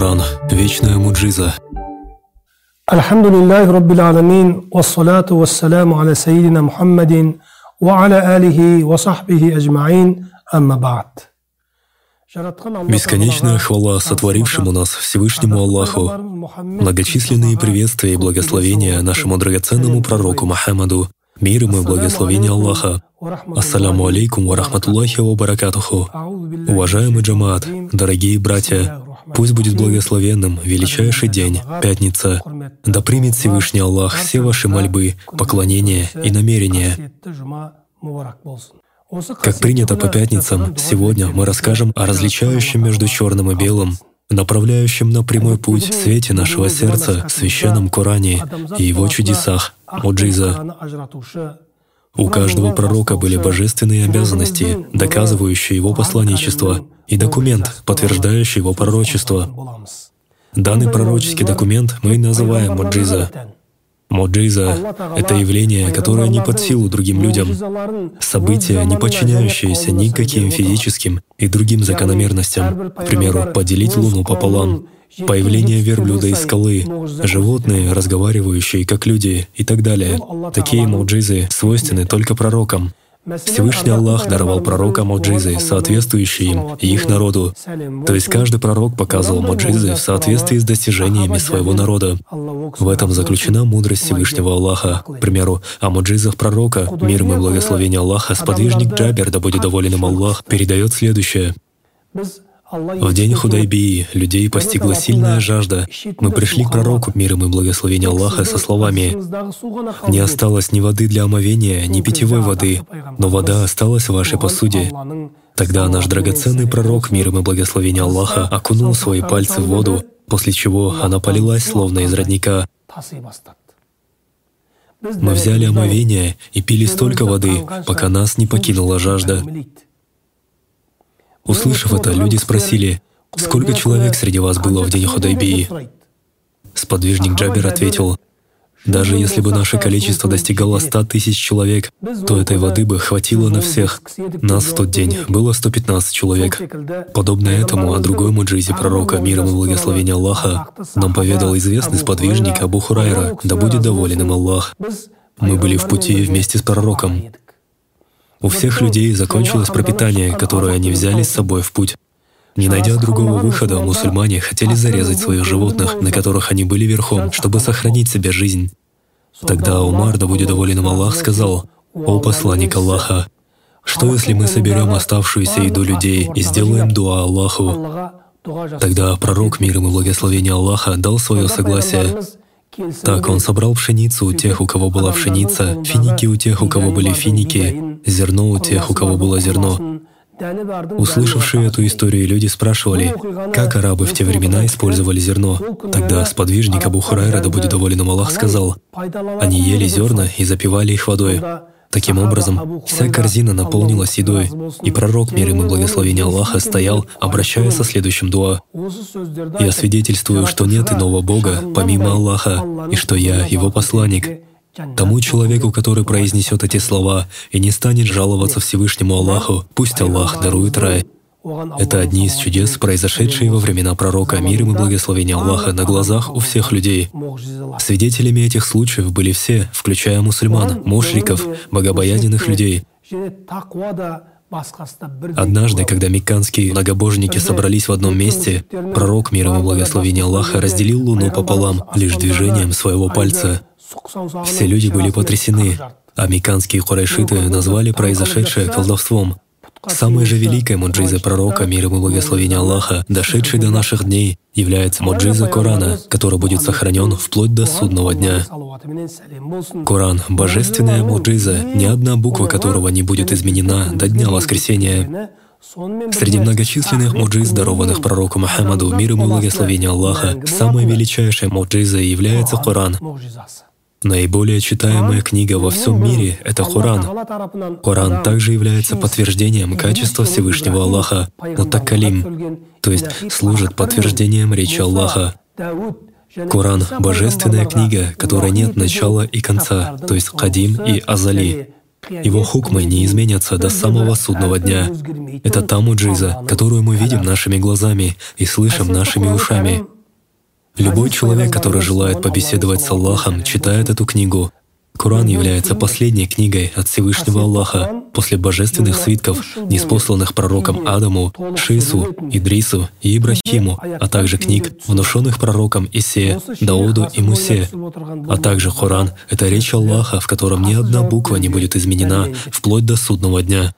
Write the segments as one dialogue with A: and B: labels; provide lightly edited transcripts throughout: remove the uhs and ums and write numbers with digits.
A: Коран – вечная муджиза.
B: Альхамдулиллахи Раббил Аламин, вассалату вассаляму аля сайидина Мухаммадин, ва аля алихи ва сахбихи аджмаин, амма ба'д.
A: Бесконечная хвала сотворившему нас Всевышнему Аллаху, многочисленные приветствия и благословения нашему драгоценному пророку Мухаммаду, мир ему и благословение Аллаха. Ассаляму алейкум ва рахматуллахи ва баракатуху. Уважаемый джамаат, дорогие братья, пусть будет благословенным величайший день, пятница. Да примет Всевышний Аллах все ваши мольбы, поклонения и намерения. Как принято по пятницам, сегодня мы расскажем о различающем между черным и белым, направляющем на прямой путь свете нашего сердца, священном Коране и его чудесах, муджиза. У каждого пророка были божественные обязанности, доказывающие его посланничество, и документ, подтверждающий его пророчество. Данный пророческий документ мы называем муджиза. Муджиза — это явление, которое не под силу другим людям, события, не подчиняющиеся никаким физическим и другим закономерностям, к примеру, поделить Луну пополам, появление верблюда из скалы, животные, разговаривающие как люди и так далее. Такие муджизы свойственны только пророкам. Всевышний Аллах даровал пророкам муджизы, соответствующие им и их народу. То есть каждый пророк показывал муджизы в соответствии с достижениями своего народа. В этом заключена мудрость Всевышнего Аллаха. К примеру, о муджизах пророка, мир ему и благословение Аллаха, сподвижник Джабер, да будет доволен им Аллах, передает следующее. В день Худайбии людей постигла сильная жажда. Мы пришли к пророку, мир ему и благословение Аллаха, со словами: «Не осталось ни воды для омовения, ни питьевой воды, но вода осталась в вашей посуде». Тогда наш драгоценный пророк, мир ему и благословение Аллаха, окунул свои пальцы в воду, после чего она полилась, словно из родника. Мы взяли омовение и пили столько воды, пока нас не покинула жажда. Услышав это, люди спросили: «Сколько человек среди вас было в день Худайбии?» Сподвижник Джабер ответил: «Даже если бы наше количество достигало 100 тысяч человек, то этой воды бы хватило на всех. Нас в тот день было 115 человек». Подобно этому, о другой муджизе пророка, мир ему и благословение Аллаха, нам поведал известный сподвижник Абу Хурайра, да будет доволен им Аллах. Мы были в пути вместе с пророком. У всех людей закончилось пропитание, которое они взяли с собой в путь. Не найдя другого выхода, мусульмане хотели зарезать своих животных, на которых они были верхом, чтобы сохранить себе жизнь. Тогда Умар, да будет доволен им Аллах, сказал: «О посланник Аллаха, что если мы соберем оставшуюся еду людей и сделаем дуа Аллаху?» Тогда пророк, мир ему и благословение Аллаха, дал свое согласие. Так он собрал пшеницу у тех, у кого была пшеница, финики у тех, у кого были финики, зерно у тех, у кого было зерно. Услышавшие эту историю, люди спрашивали, как арабы в те времена использовали зерно. Тогда сподвижник Абу Хурайра, да будет доволен им Аллах, сказал: «Они ели зерна и запивали их водой». Таким образом, вся корзина наполнилась едой, и пророк, мир ему и благословение Аллаха, стоял, обращаясь со следующим дуа: «Я свидетельствую, что нет иного Бога, помимо Аллаха, и что я Его посланник. Тому человеку, который произнесет эти слова и не станет жаловаться Всевышнему Аллаху, пусть Аллах дарует рай». Это одни из чудес, произошедшие во времена пророка, мир ему и благословение Аллаха, на глазах у всех людей. Свидетелями этих случаев были все, включая мусульман, мушриков, богобоязненных людей. Однажды, когда мекканские многобожники собрались в одном месте, пророк, мир ему и благословение Аллаха, разделил луну пополам лишь движением своего пальца. Все люди были потрясены, а мекканские курайшиты назвали произошедшее колдовством. Самой же великой муджизой пророка, мир ему и благословение Аллаха, дошедшей до наших дней, является муджиза Корана, который будет сохранен вплоть до судного дня. Коран — божественная муджиза, ни одна буква которого не будет изменена до дня воскресения. Среди многочисленных муджиз, дарованных пророку Мухаммаду, мир ему и благословение Аллаха, самой величайшей муджизой является Коран. Наиболее читаемая книга во всем мире — это Коран. Коран также является подтверждением качества Всевышнего Аллаха, мутаккалим, то есть служит подтверждением речи Аллаха. Коран — божественная книга, которой нет начала и конца, то есть кадим и азали. Его хукмы не изменятся до самого судного дня. Это та муджиза, которую мы видим нашими глазами и слышим нашими ушами. Любой человек, который желает побеседовать с Аллахом, читает эту книгу. Коран является последней книгой от Всевышнего Аллаха после божественных свитков, ниспосланных пророкам Адаму, Шису, Идрису и Ибрахиму, а также книг, внушенных пророкам Исе, Дауду и Мусе. А также Коран — это речь Аллаха, в котором ни одна буква не будет изменена вплоть до судного дня.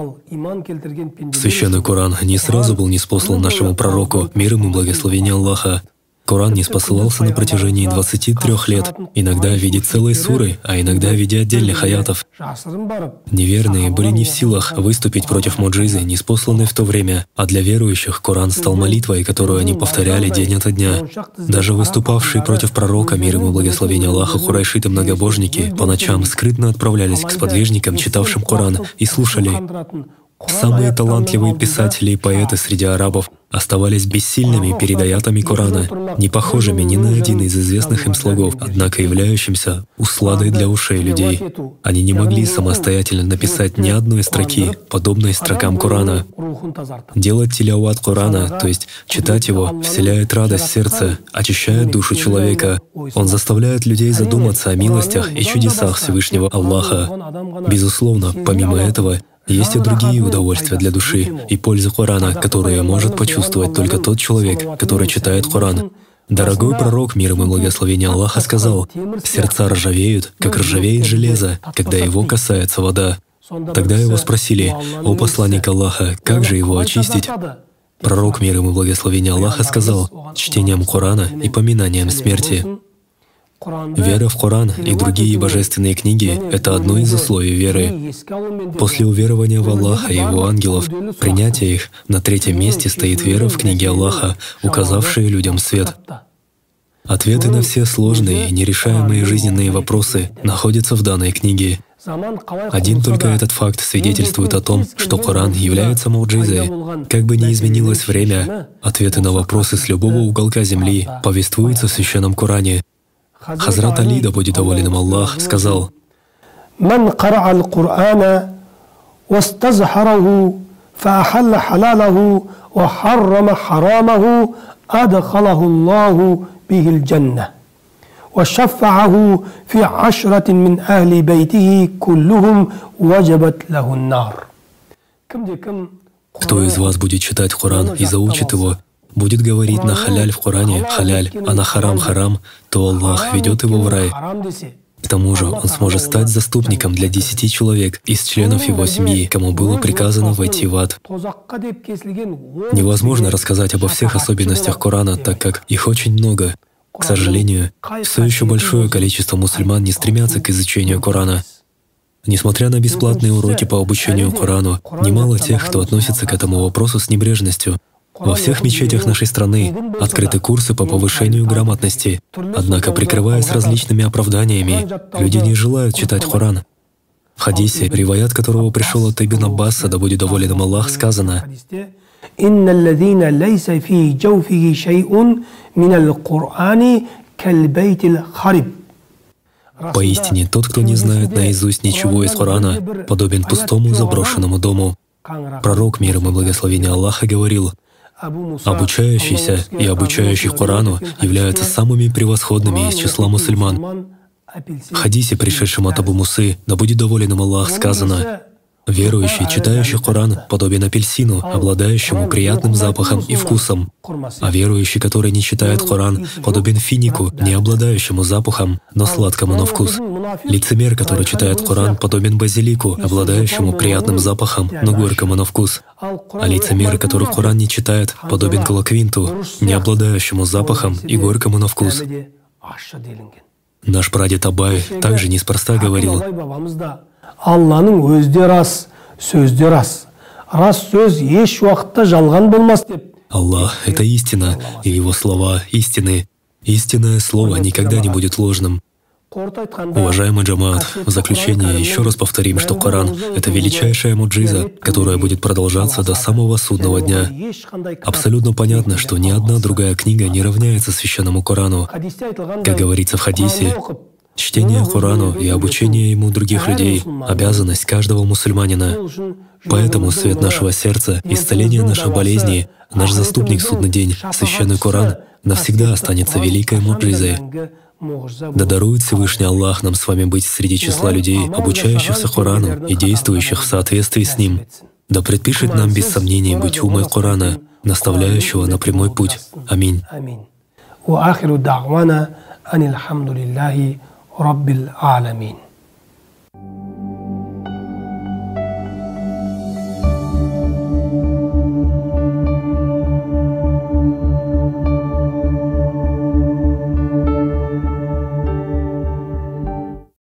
A: Священный Коран не сразу был ниспослан нашему пророку, мир ему и благословение Аллаха. Коран ниспосылался на протяжении 23 лет, иногда в виде целой суры, а иногда в виде отдельных аятов. Неверные были не в силах выступить против муджизы, ниспосланной в то время, а для верующих Коран стал молитвой, которую они повторяли день ото дня. Даже выступавшие против пророка, мир ему и благословение Аллаха, хурайшиты многобожники, по ночам скрытно отправлялись к сподвижникам, читавшим Коран, и слушали. Самые талантливые писатели и поэты среди арабов оставались бессильными перед аятами Корана, не похожими ни на один из известных им слогов, однако являющимся усладой для ушей людей. Они не могли самостоятельно написать ни одной строки, подобной строкам Корана. Делать тиляват Корана, то есть читать его, вселяет радость в сердце, очищает душу человека. Он заставляет людей задуматься о милостях и чудесах Всевышнего Аллаха. Безусловно, помимо этого, есть и другие удовольствия для души и пользы Корана, которые может почувствовать только тот человек, который читает Коран. Дорогой пророк, мир ему и благословение Аллаха, сказал: «Сердца ржавеют, как ржавеет железо, когда его касается вода». Тогда его спросили: «О посланник Аллаха, как же его очистить?» Пророк, мир ему и благословение Аллаха, сказал: «Чтением Корана и поминанием смерти». Вера в Коран и другие божественные книги — это одно из условий веры. После уверования в Аллаха и Его ангелов, принятия их, на третьем месте стоит вера в книги Аллаха, указавшие людям свет. Ответы на все сложные и нерешаемые жизненные вопросы находятся в данной книге. Один только этот факт свидетельствует о том, что Коран является муджизой. Как бы ни изменилось время, ответы на вопросы с любого уголка земли повествуются в Священном Коране. Хазрат Али, да будет доволен им Аллах, сказал:
B: «Ман караа ал-Кур'ана вастазхараху фаахалла халалаху ва харрама харамаху адхалаху Аллаху бихи аль-джанна ва шаффааху фи ашратин мин ахли бейтихи куллухум ваджабат лаху ан-нар».
A: Кто из вас будет читать Коран и заучит его, будет говорить на халяль в Коране халяль, а на харам харам, то Аллах ведет его в рай. К тому же он сможет стать заступником для 10 человек из членов его семьи, кому было приказано войти в ад. Невозможно рассказать обо всех особенностях Корана, так как их очень много. К сожалению, все еще большое количество мусульман не стремятся к изучению Корана. Несмотря на бесплатные уроки по обучению Корану, немало тех, кто относится к этому вопросу с небрежностью. Во всех мечетях нашей страны открыты курсы по повышению грамотности, однако, прикрываясь различными оправданиями, люди не желают читать Коран. В хадисе, риваят которого пришел от Ибн Аббаса, да будет доволен им Аллах, сказано:
B: «Инна алладина лайса фи джауфихи шай'ун мин аль-Кур'ани каль-бейтил хариб».
A: Поистине, тот, кто не знает наизусть ничего из Корана, подобен пустому заброшенному дому. Пророк, мир ему и благословение Аллаха, говорил: «Обучающийся и обучающий Корану являются самыми превосходными из числа мусульман». В хадисе, пришедшем от Абу Мусы, да будет доволен им Аллах, сказано: «Верующий, читающий Коран, подобен апельсину, обладающему приятным запахом и вкусом, а верующий, который не читает Коран, подобен финику, не обладающему запахом, но сладкому на вкус. Лицемер, который читает Коран, подобен базилику, обладающему приятным запахом, но горькому на вкус. А лицемер, который Коран не читает, подобен колоквинту, не обладающему запахом и горькому на вкус». Наш прадед Абай также неспроста говорил:
B: «Алланың өзде рас, сөзде рас. Рас сөз еш уақытта жалған болмас» деп.
A: Аллах — это истина, и Его слова — истины. Истинное слово никогда не будет ложным. Уважаемый джамаат, в заключение еще раз повторим, что Коран — это величайшая муджиза, которая будет продолжаться до самого судного дня. Абсолютно понятно, что ни одна другая книга не равняется священному Корану. Как говорится в хадисе, чтение Корану и обучение ему других людей — обязанность каждого мусульманина. Поэтому свет нашего сердца, исцеление наших болезней, наш заступник в судный день, священный Коран, навсегда останется великой муджизой. Да дарует Всевышний Аллах нам с вами быть среди числа людей, обучающихся Корану и действующих в соответствии с ним. Да предпишет нам без сомнений быть умой Корана, наставляющего на прямой путь. Аминь.
B: وآخر دعوانا أن الحمد لله رب العالمين.